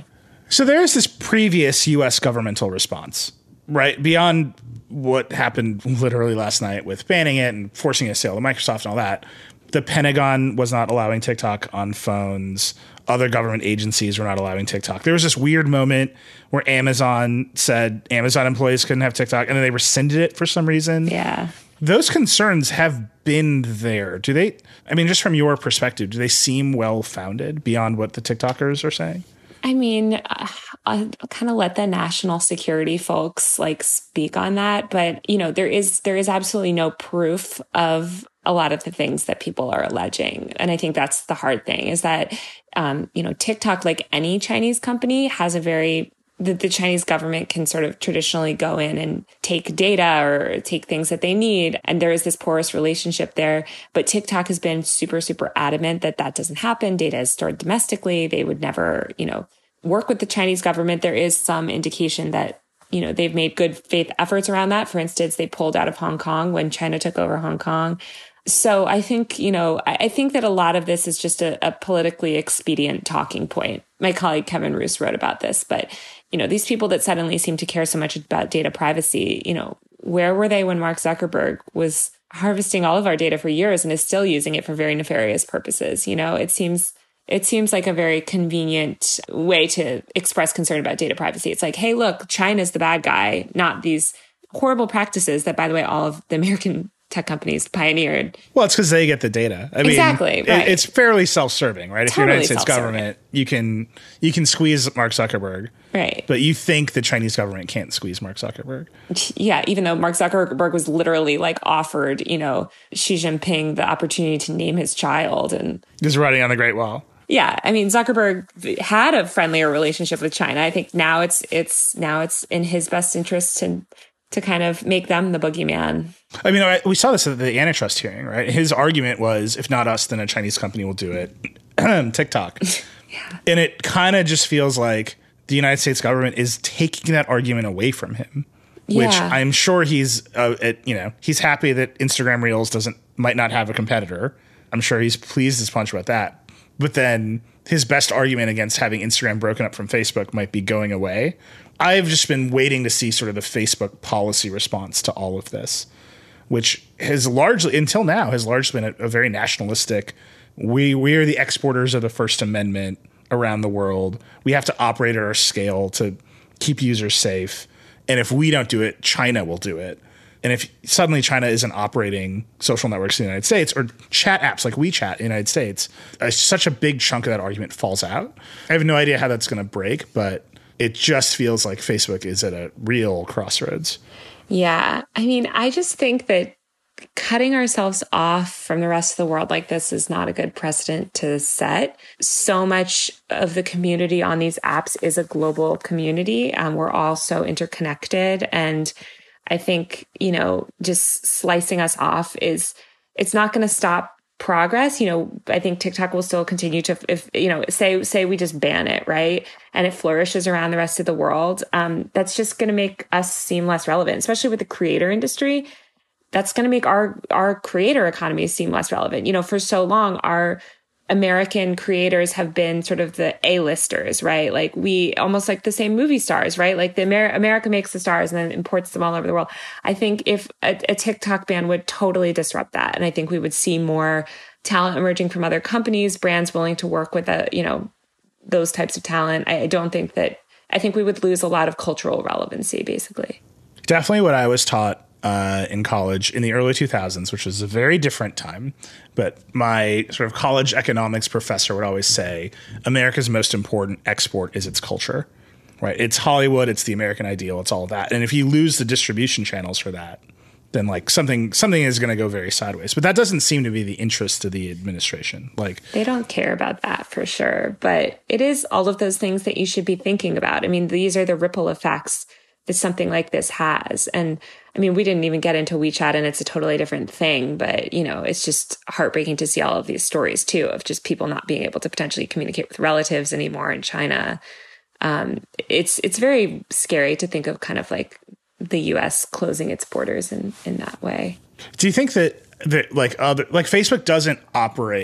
So there's this previous U S governmental response, right? Beyond what happened literally last night with banning it and forcing a sale to Microsoft and all that. The Pentagon was not allowing TikTok on phones. Other government agencies were not allowing TikTok. There was this weird moment where Amazon said Amazon employees couldn't have TikTok, and then they rescinded it for some reason. Yeah. Those concerns have been there. Do they, I mean, just from your perspective, do they seem well-founded beyond what the TikTokers are saying? I mean, uh, I'll kind of let the national security folks like speak on that. But, you know, there is there is absolutely no proof of a lot of the things that people are alleging. And I think that's the hard thing is that, um, you know, TikTok, like any Chinese company, has a very the, the Chinese government can sort of traditionally go in and take data or take things that they need. And there is this porous relationship there. But TikTok has been super, super adamant that that doesn't happen. Data is stored domestically. They would never, you know, work with the Chinese government. There is some indication that, you know, they've made good faith efforts around that. For instance, they pulled out of Hong Kong when China took over Hong Kong. So I think, you know, I think that a lot of this is just a, a politically expedient talking point. My colleague Kevin Roose wrote about this, but, you know, these people that suddenly seem to care so much about data privacy, you know, where were they when Mark Zuckerberg was harvesting all of our data for years and is still using it for very nefarious purposes? You know, it seems it seems like a very convenient way to express concern about data privacy. It's like, hey, look, China's the bad guy, not these horrible practices that, by the way, all of the American tech companies pioneered. Well, it's because they get the data. I exactly. mean, right. it, it's fairly self-serving, right? Totally if you're United States self-serving. government, you can you can squeeze Mark Zuckerberg, right? But you think the Chinese government can't squeeze Mark Zuckerberg? Yeah, even though Mark Zuckerberg was literally like offered, you know, Xi Jinping the opportunity to name his child, and just writing on the Great Wall. Yeah, I mean, Zuckerberg had a friendlier relationship with China. I think now it's it's now it's in his best interest to to kind of make them the boogeyman. I mean, we saw this at the antitrust hearing, right? His argument was, if not us, then a Chinese company will do it. TikTok. Yeah. And it kind of just feels like the United States government is taking that argument away from him, yeah. which I'm sure he's, uh, at, you know, he's happy that Instagram Reels doesn't might not have a competitor. I'm sure he's pleased as punch about that. But then his best argument against having Instagram broken up from Facebook might be going away. I've just been waiting to see sort of the Facebook policy response to all of this, which has largely, until now, has largely been a, a very nationalistic. We we are the exporters of the First Amendment around the world. We have to operate at our scale to keep users safe. And if we don't do it, China will do it. And if suddenly China isn't operating social networks in the United States or chat apps like WeChat in the United States, uh, such a big chunk of that argument falls out. I have no idea how that's going to break, but it just feels like Facebook is at a real crossroads. Yeah. I mean, I just think that cutting ourselves off from the rest of the world like this is not a good precedent to set. So much of the community on these apps is a global community. Um, we're all so interconnected. And I think, you know, just slicing us off is, it's not going to stop progress. You know, I think TikTok will still continue to, if, you know, say, say we just ban it, right? And it flourishes around the rest of the world. Um, that's just going to make us seem less relevant, especially with the creator industry. That's going to make our, our creator economy seem less relevant. You know, for so long, our American creators have been sort of the A-listers, right? Like we almost like the same movie stars, right? Like the Amer- America makes the stars and then imports them all over the world. I think if a, a TikTok ban would totally disrupt that. And I think we would see more talent emerging from other companies, brands willing to work with, a, you know, those types of talent. I, I don't think that, I think we would lose a lot of cultural relevancy, basically. Definitely what I was taught Uh, in college in the early two thousands, which was a very different time. But my sort of college economics professor would always say, America's most important export is its culture, right? It's Hollywood, it's the American ideal, it's all of that. And if you lose the distribution channels for that, then like something something is going to go very sideways. But that doesn't seem to be the interest of the administration. Like they don't care about that for sure. But it is all of those things that you should be thinking about. I mean, these are the ripple effects that something like this has. And I mean, we didn't even get into WeChat and it's a totally different thing, but you know, it's just heartbreaking to see all of these stories too, of just people not being able to potentially communicate with relatives anymore in China. Um, it's, it's very scary to think of kind of like the U S closing its borders in, in that way. Do you think that, that like other, like Facebook doesn't operate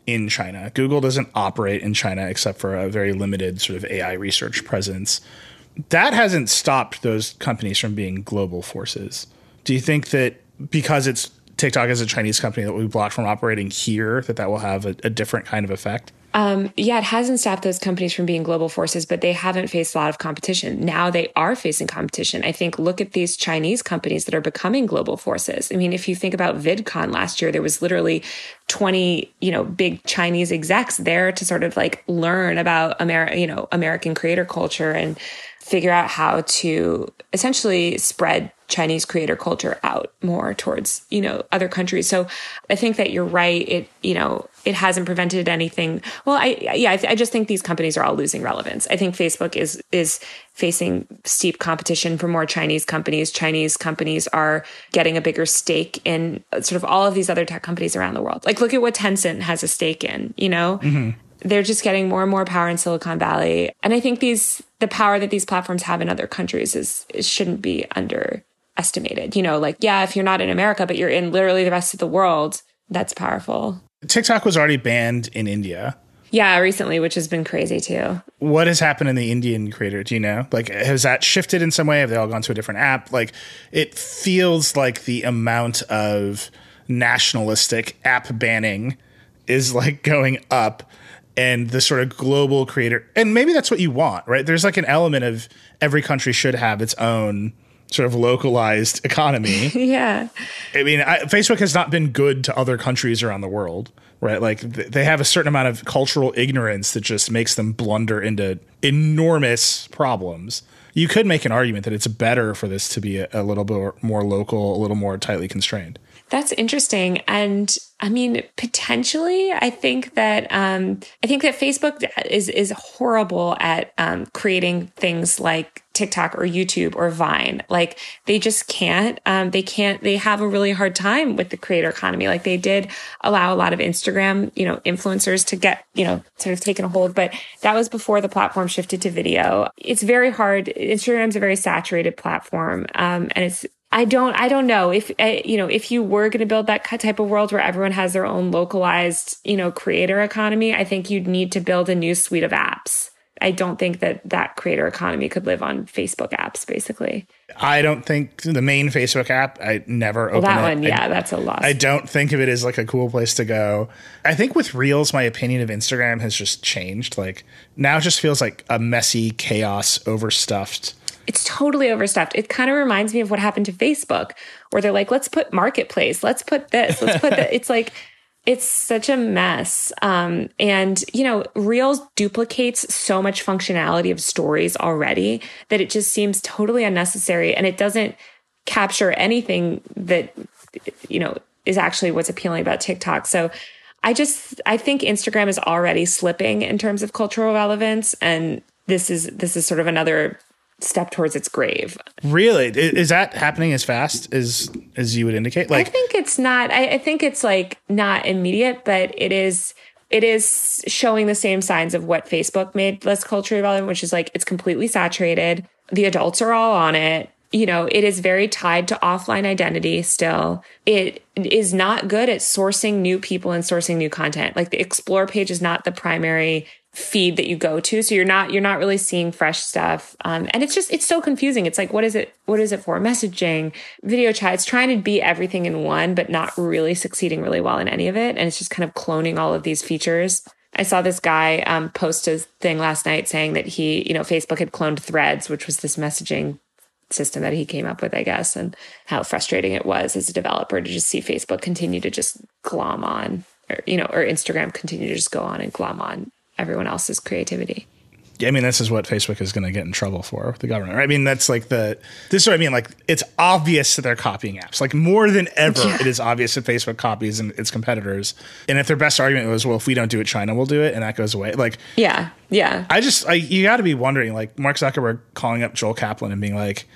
in China. Google doesn't operate in China except for a very limited sort of A I research presence. That hasn't stopped those companies from being global forces. Do you think that because it's TikTok is a Chinese company that will be blocked from operating here, that that will have a, a different kind of effect? Um, yeah, it hasn't stopped those companies from being global forces, but they haven't faced a lot of competition. Now they are facing competition. I think look at these Chinese companies that are becoming global forces. I mean, if you think about VidCon last year, there was literally twenty, you know, big Chinese execs there to sort of like learn about Ameri- you know, American creator culture and figure out how to essentially spread Chinese creator culture out more towards, you know, other countries. So I think that you're right. It, you know, it hasn't prevented anything. Well, I, yeah, I, I just think these companies are all losing relevance. I think Facebook is, is facing steep competition from more Chinese companies. Chinese companies are getting a bigger stake in sort of all of these other tech companies around the world. Like, look at what Tencent has a stake in, you know? Mm-hmm. They're just getting more and more power in Silicon Valley. And I think these, the power that these platforms have in other countries is, is shouldn't be underestimated. You know, like, yeah, if you're not in America, but you're in literally the rest of the world, that's powerful. TikTok was already banned in India. Yeah, recently, which has been crazy too. What has happened in the Indian creator? Do you know? Like, has that shifted in some way? Have they all gone to a different app? Like, it feels like the amount of nationalistic app banning is like going up. And the sort of global creator, and maybe that's what you want, right? There's like an element of every country should have its own sort of localized economy. Yeah. I mean, I, Facebook has not been good to other countries around the world, right? Like th- they have a certain amount of cultural ignorance that just makes them blunder into enormous problems. You could make an argument that it's better for this to be a, a little bit more local, a little more tightly constrained. That's interesting. And I mean, potentially, I think that um, I think that Facebook is is horrible at um, creating things like TikTok or YouTube or Vine. Like they just can't. Um, they can't. They have a really hard time with the creator economy. Like they did allow a lot of Instagram, you know, influencers to get, you know, sort of taken a hold, but that was before the platform shifted to video. It's very hard. Instagram's a very saturated platform, um, and it's. I don't, I don't know if, uh, you know, if you were going to build that type of world where everyone has their own localized, you know, creator economy, I think you'd need to build a new suite of apps. I don't think that that creator economy could live on Facebook apps, basically. I don't think the main Facebook app, I never well, open that it. one, yeah, I, that's a loss. I don't think of it as like a cool place to go. I think with Reels, my opinion of Instagram has just changed. Like now it just feels like a messy chaos, overstuffed. It's totally overstuffed. It kind of reminds me of what happened to Facebook, where they're like, let's put Marketplace, let's put this, let's put that. It's like, it's such a mess. Um, and, you know, Reels duplicates so much functionality of stories already that it just seems totally unnecessary. And it doesn't capture anything that, you know, is actually what's appealing about TikTok. So I just, I think Instagram is already slipping in terms of cultural relevance. And this is, this is sort of another step towards its grave. Really? Is that happening as fast as as you would indicate? Like, I think it's not. I, I think it's like not immediate, but it is. It is showing the same signs of what Facebook made less culturally relevant, which is like it's completely saturated. The adults are all on it. You know, it is very tied to offline identity still. It is not good at sourcing new people and sourcing new content. Like the Explore page is not the primary feed that you go to. So you're not, you're not really seeing fresh stuff. Um, and it's just, it's so confusing. It's like, what is it? What is it for? Messaging, video chat. It's trying to be everything in one, but not really succeeding really well in any of it. And it's just kind of cloning all of these features. I saw this guy um, post a thing last night saying that he, you know, Facebook had cloned Threads, which was this messaging system that he came up with, I guess, and how frustrating it was as a developer to just see Facebook continue to just glom on, or, you know, or Instagram continue to just go on and glom on everyone else's creativity. Yeah, I mean, this is what Facebook is going to get in trouble for with the government. Right? I mean, that's like the, this is what I mean. Like, it's obvious that they're copying apps. Like, more than ever, yeah. It is obvious that Facebook copies and its competitors. And if their best argument was, well, if we don't do it, China will do it, and that goes away. Like, yeah, yeah. I just, I, you got to be wondering, like, Mark Zuckerberg calling up Joel Kaplan and being like,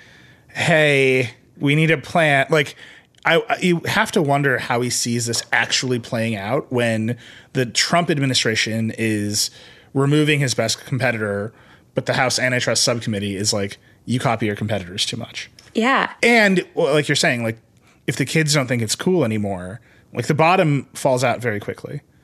hey, we need a plan. Like, I, you have to wonder how he sees this actually playing out when the Trump administration is removing his best competitor, but the House Antitrust Subcommittee is like, you copy your competitors too much. Yeah. And well, like you're saying, like if the kids don't think it's cool anymore, like the bottom falls out very quickly.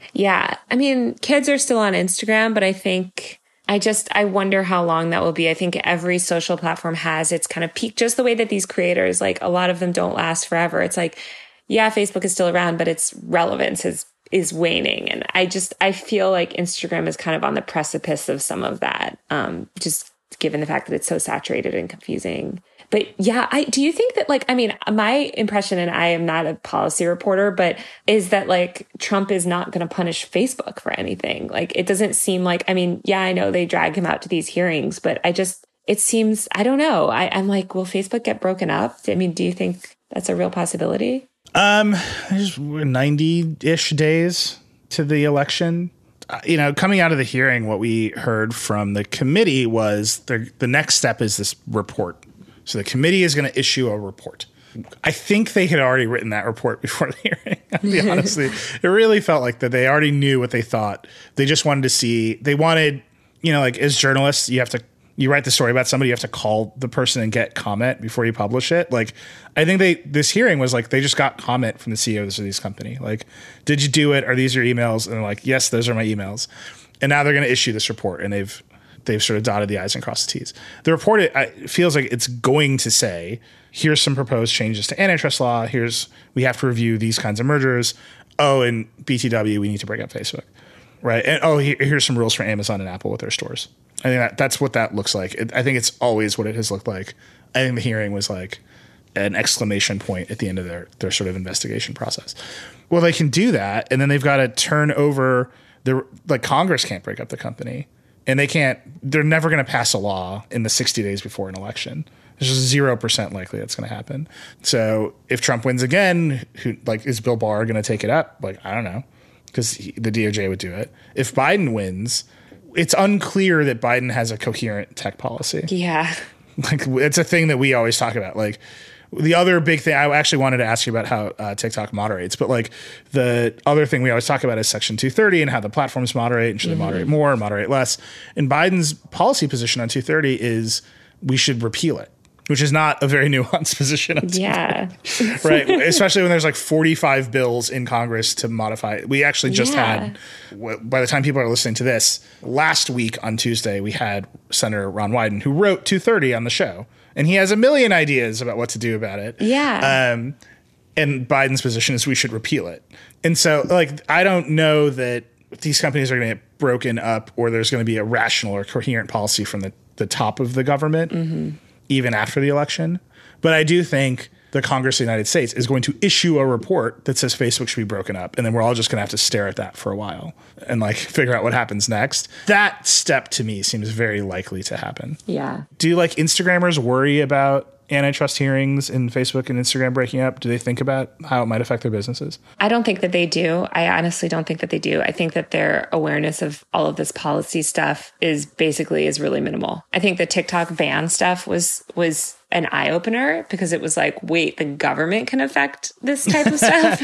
Yeah. I mean, kids are still on Instagram, but I think I just, I wonder how long that will be. I think every social platform has its kind of peak, just the way that these creators, like a lot of them don't last forever. It's like, yeah, Facebook is still around, but its relevance is, is waning. And I just, I feel like Instagram is kind of on the precipice of some of that, um, just given the fact that it's so saturated and confusing. But yeah, I do you think that, like, I mean, my impression, and I am not a policy reporter, but is that, like, Trump is not going to punish Facebook for anything. Like, it doesn't seem like, I mean, yeah, I know they drag him out to these hearings, but I just, it seems, I don't know. I, I'm like, will Facebook get broken up? I mean, do you think that's a real possibility? Um, there's ninety-ish days to the election. Uh, you know, coming out of the hearing, what we heard from the committee was the the next step is this report. So the committee is going to issue a report. I think they had already written that report before the hearing. I'll be honestly, it really felt like that they already knew what they thought. They just wanted to see, they wanted, you know, like as journalists, you have to, you write the story about somebody, you have to call the person and get comment before you publish it. Like, I think they, this hearing was like, they just got comment from the C E Os of these company. Like, did you do it? Are these your emails? And they're like, yes, those are my emails. And now they're going to issue this report, and they've, they've sort of dotted the I's and crossed the T's. The report, it, it feels like it's going to say, here's some proposed changes to antitrust law. Here's, we have to review these kinds of mergers. Oh, and B T W, we need to break up Facebook, right? And oh, here, here's some rules for Amazon and Apple with their stores. I think that, that's what that looks like. It, I think it's always what it has looked like. I think the hearing was like an exclamation point at the end of their, their sort of investigation process. Well, they can do that, and then they've got to turn over, the like Congress can't break up the company. And they can't, they're never going to pass a law in the sixty days before an election. There's just zero percent likely that's going to happen. So if Trump wins again, who, like, is Bill Barr going to take it up? Like, I don't know, because the D O J would do it. If Biden wins, it's unclear that Biden has a coherent tech policy. Yeah. Like, it's a thing that we always talk about. Like, the other big thing, I actually wanted to ask you about how uh, TikTok moderates, but like the other thing we always talk about is Section two thirty and how the platforms moderate, and should mm-hmm. they moderate more or moderate less. And Biden's policy position on two thirty is we should repeal it, which is not a very nuanced position. On yeah. Right. Especially when there's like forty-five bills in Congress to modify it. We actually just yeah. had, by the time people are listening to this, last week on Tuesday, we had Senator Ron Wyden, who wrote two thirty on the show. And he has a million ideas about what to do about it. Yeah. Um, and Biden's position is we should repeal it. And so, like, I don't know that these companies are going to get broken up, or there's going to be a rational or coherent policy from the, the top of the government, mm-hmm. even after the election. But I do think the Congress of the United States is going to issue a report that says Facebook should be broken up. And then we're all just going to have to stare at that for a while and like figure out what happens next. That step to me seems very likely to happen. Yeah. Do like Instagrammers worry about antitrust hearings and Facebook and Instagram breaking up? Do they think about how it might affect their businesses? I don't think that they do. I honestly don't think that they do. I think that their awareness of all of this policy stuff is basically is really minimal. I think the TikTok ban stuff was was an eye opener because it was like, wait, the government can affect this type of stuff.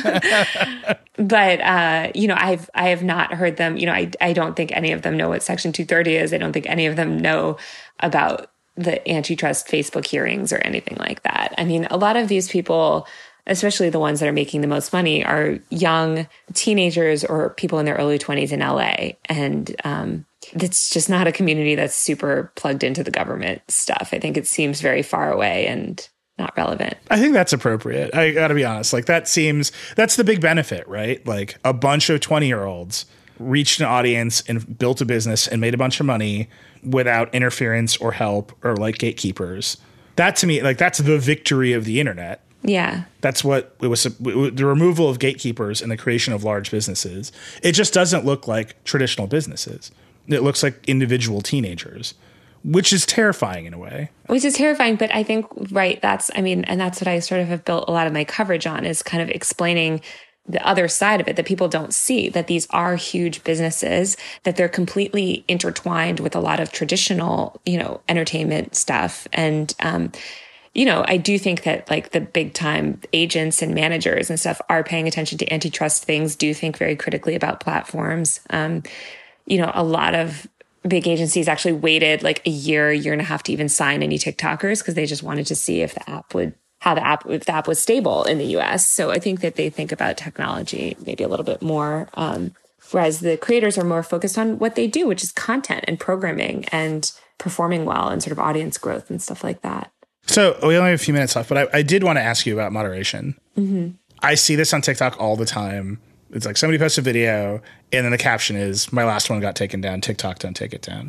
But uh, you know, I've I have not heard them. You know, I I don't think any of them know what Section two thirty is. I don't think any of them know about the antitrust Facebook hearings or anything like that. I mean, a lot of these people, especially the ones that are making the most money, are young teenagers or people in their early twenties in L A. And um, it's just not a community that's super plugged into the government stuff. I think it seems very far away and not relevant. I think that's appropriate. I gotta be honest. Like that seems, that's the big benefit, right? Like a bunch of twenty year olds reached an audience and built a business and made a bunch of money without interference or help or like gatekeepers. That to me, like that's the victory of the internet. Yeah. That's what it was, the removal of gatekeepers and the creation of large businesses. It just doesn't look like traditional businesses. It looks like individual teenagers, which is terrifying in a way. Which is terrifying. But I think, right, that's, I mean, and that's what I sort of have built a lot of my coverage on, is kind of explaining the other side of it that people don't see, that these are huge businesses, that they're completely intertwined with a lot of traditional, you know, entertainment stuff. And, um, you know, I do think that like the big time agents and managers and stuff are paying attention to antitrust things, do think very critically about platforms. Um, you know, a lot of big agencies actually waited like a year, year and a half to even sign any TikTokers because they just wanted to see if the app would how the app, if the app was stable in the U S. So I think that they think about technology maybe a little bit more. Um, whereas the creators are more focused on what they do, which is content and programming and performing well and sort of audience growth and stuff like that. So we only have a few minutes left, but I, I did want to ask you about moderation. Mm-hmm. I see this on TikTok all the time. It's like somebody posts a video and then the caption is, my last one got taken down. TikTok, don't take it down.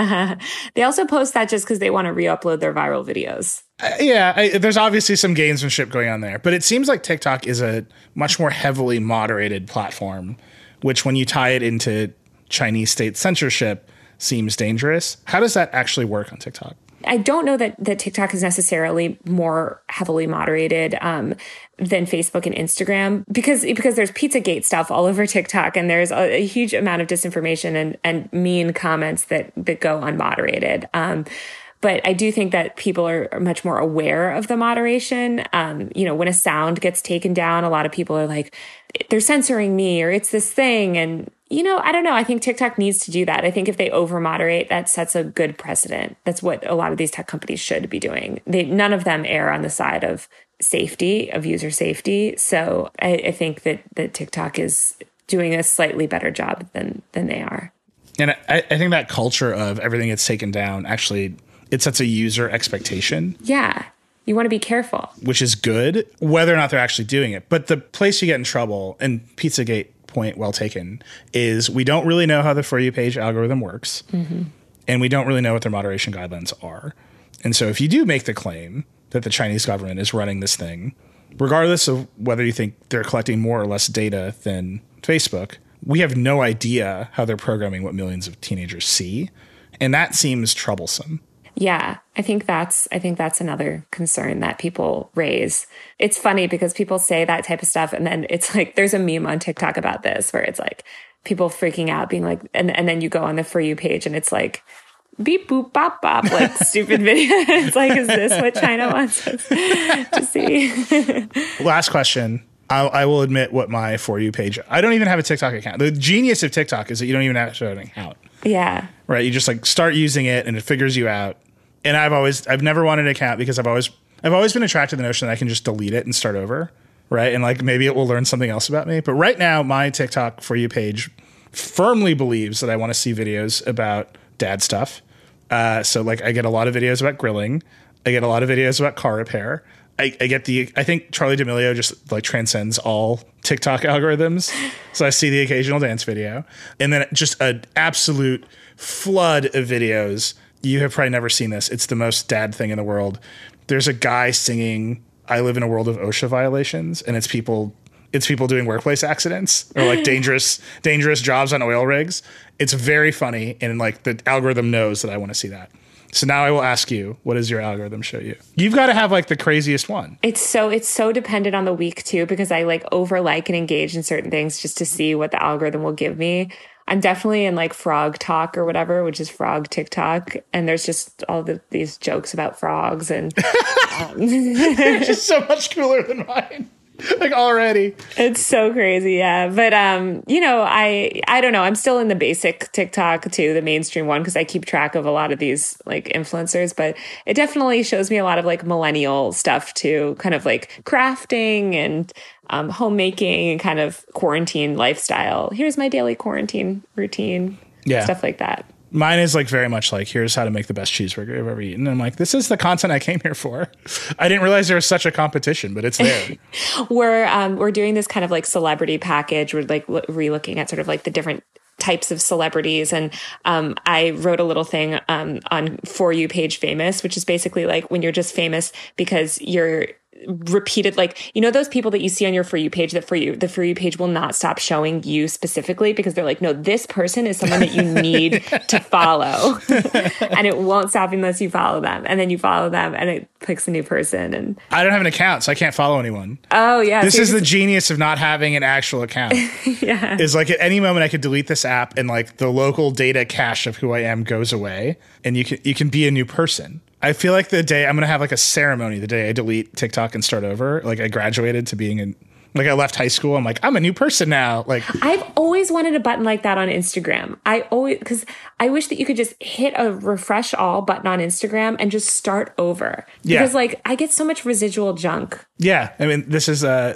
They also post that just because they want to re-upload their viral videos. Uh, yeah, I, there's obviously some gamesmanship going on there, but it seems like TikTok is a much more heavily moderated platform, which when you tie it into Chinese state censorship seems dangerous. How does that actually work on TikTok? I don't know that, that TikTok is necessarily more heavily moderated um, than Facebook and Instagram because because there's Pizzagate stuff all over TikTok and there's a, a huge amount of disinformation and, and mean comments that, that go unmoderated. Um, but I do think that people are much more aware of the moderation. Um, you know, when a sound gets taken down, a lot of people are like, they're censoring me or it's this thing. And you know, I don't know. I think TikTok needs to do that. I think if they over moderate, that sets a good precedent. That's what a lot of these tech companies should be doing. They, none of them err on the side of safety, of user safety. So I, I think that, that TikTok is doing a slightly better job than than they are. And I, I think that culture of everything gets taken down, actually, it sets a user expectation. Yeah. You want to be careful. Which is good, whether or not they're actually doing it. But the place you get in trouble, and Pizzagate, point well taken, is we don't really know how the For You page algorithm works. Mm-hmm. And we don't really know what their moderation guidelines are. And so if you do make the claim that the Chinese government is running this thing, regardless of whether you think they're collecting more or less data than Facebook, we have no idea how they're programming what millions of teenagers see. And that seems troublesome. Yeah, I think that's I think that's another concern that people raise. It's funny because people say that type of stuff and then it's like there's a meme on TikTok about this where it's like people freaking out being like and, and then you go on the For You page and it's like beep boop bop bop like stupid video. It's like, is this what China wants us to see? Last question. I'll, I will admit what my For You page, I don't even have a TikTok account. The genius of TikTok is that you don't even have to have an account. Yeah. Right. You just like start using it and it figures you out. And I've always, I've never wanted an account because I've always, I've always been attracted to the notion that I can just delete it and start over. Right. And like maybe it will learn something else about me. But right now, my TikTok For You page firmly believes that I want to see videos about dad stuff. Uh, so like I get a lot of videos about grilling. I get a lot of videos about car repair. I, I get the, I think Charli D'Amelio just like transcends all TikTok algorithms. So I see the occasional dance video and then just an absolute flood of videos. You have probably never seen this. It's the most dad thing in the world. There's a guy singing I Live in a World of OSHA Violations, and it's people it's people doing workplace accidents or like dangerous dangerous jobs on oil rigs. It's very funny, and like the algorithm knows that I want to see that. So now I will ask you, what does your algorithm show you? You've got to have like the craziest one. It's so it's so dependent on the week too, because I like over like and engage in certain things just to see what the algorithm will give me. I'm definitely in like frog talk or whatever, which is frog TikTok. And there's just all the, these jokes about frogs and um, they're just so much cooler than mine. Like already. It's so crazy. Yeah. But, um, you know, I, I don't know. I'm still in the basic TikTok too, the mainstream one, because I keep track of a lot of these like influencers, but it definitely shows me a lot of like millennial stuff too, kind of like crafting and um, homemaking and kind of quarantine lifestyle. Here's my daily quarantine routine. Yeah. Stuff like that. Mine is like very much like, here's how to make the best cheeseburger I've ever eaten. And I'm like, this is the content I came here for. I didn't realize there was such a competition, but it's there. we're um, we're doing this kind of like celebrity package. We're like lo- re-looking at sort of like the different types of celebrities. And um, I wrote a little thing um, on For You page famous, which is basically like when you're just famous because you're repeated, like, you know, those people that you see on your For You page that for you, the For You page will not stop showing you specifically because they're like, no, this person is someone that you need to follow. And it won't stop unless you follow them. And then you follow them and it picks a new person. And I don't have an account, so I can't follow anyone. Oh, yeah. This so is the genius of not having an actual account. Yeah. Is like at any moment I could delete this app and like the local data cache of who I am goes away and you can you can be a new person. I feel like the day I'm going to have like a ceremony the day I delete TikTok and start over. Like I graduated to being in, like I left high school. I'm like, I'm a new person now. Like I've always wanted a button like that on Instagram. I always, because I wish that you could just hit a refresh all button on Instagram and just start over. Yeah. Because like I get so much residual junk. Yeah. I mean, this is a,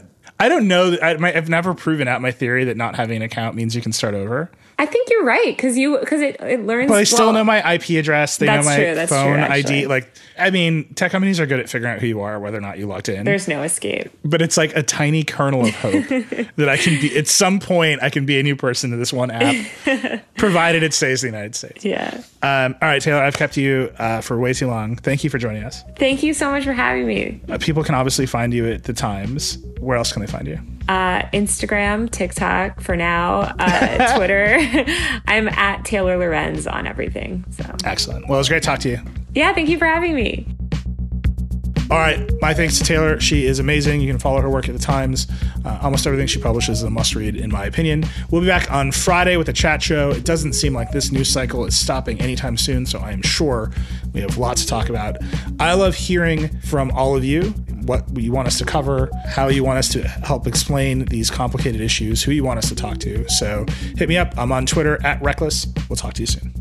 I don't know. I, my, I've never proven out my theory that not having an account means you can start over. I think you're right because you because it, it learns. But they still well, know my I P address. They know my true, that's phone true, I D. Like, I mean, tech companies are good at figuring out who you are, whether or not you logged in. There's no escape. But it's like a tiny kernel of hope that I can be, at some point, I can be a new person to this one app, provided it stays in the United States. Yeah. Um, all right, Taylor, I've kept you uh, for way too long. Thank you for joining us. Thank you so much for having me. Uh, people can obviously find you at The Times. Where else can they find you? Uh, Instagram, TikTok for now, uh, Twitter. I'm at Taylor Lorenz on everything. So excellent. Well, it was great to talk to you. Yeah, thank you for having me. All right. My thanks to Taylor. She is amazing. You can follow her work at The Times. Uh, almost everything she publishes is a must-read, in my opinion. We'll be back on Friday with a chat show. It doesn't seem like this news cycle is stopping anytime soon, so I am sure we have lots to talk about. I love hearing from all of you what you want us to cover, how you want us to help explain these complicated issues, who you want us to talk to. So hit me up. I'm on Twitter at Reckless. We'll talk to you soon.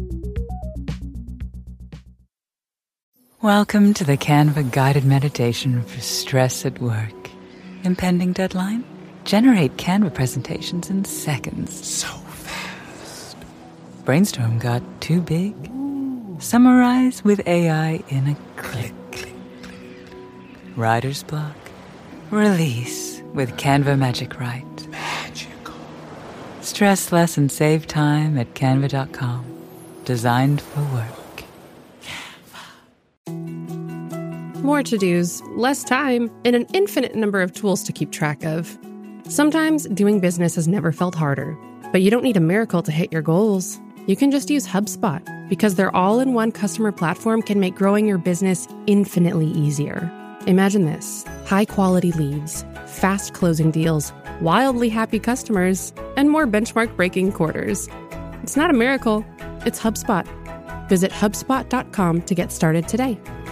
Welcome to the Canva guided meditation for stress at work. Impending deadline? Generate Canva presentations in seconds. So fast. Brainstorm got too big? Ooh. Summarize with A I in a click. click, click. Writer's block? Release with Canva Magic Write. Magical. Stress less and save time at canva dot com. Designed for work. More to-dos, less time, and an infinite number of tools to keep track of. Sometimes doing business has never felt harder, but you don't need a miracle to hit your goals. You can just use HubSpot, because their all-in-one customer platform can make growing your business infinitely easier. Imagine this: high-quality leads, fast closing deals, wildly happy customers, and more benchmark-breaking quarters. It's not a miracle, it's HubSpot. Visit HubSpot dot com to get started today.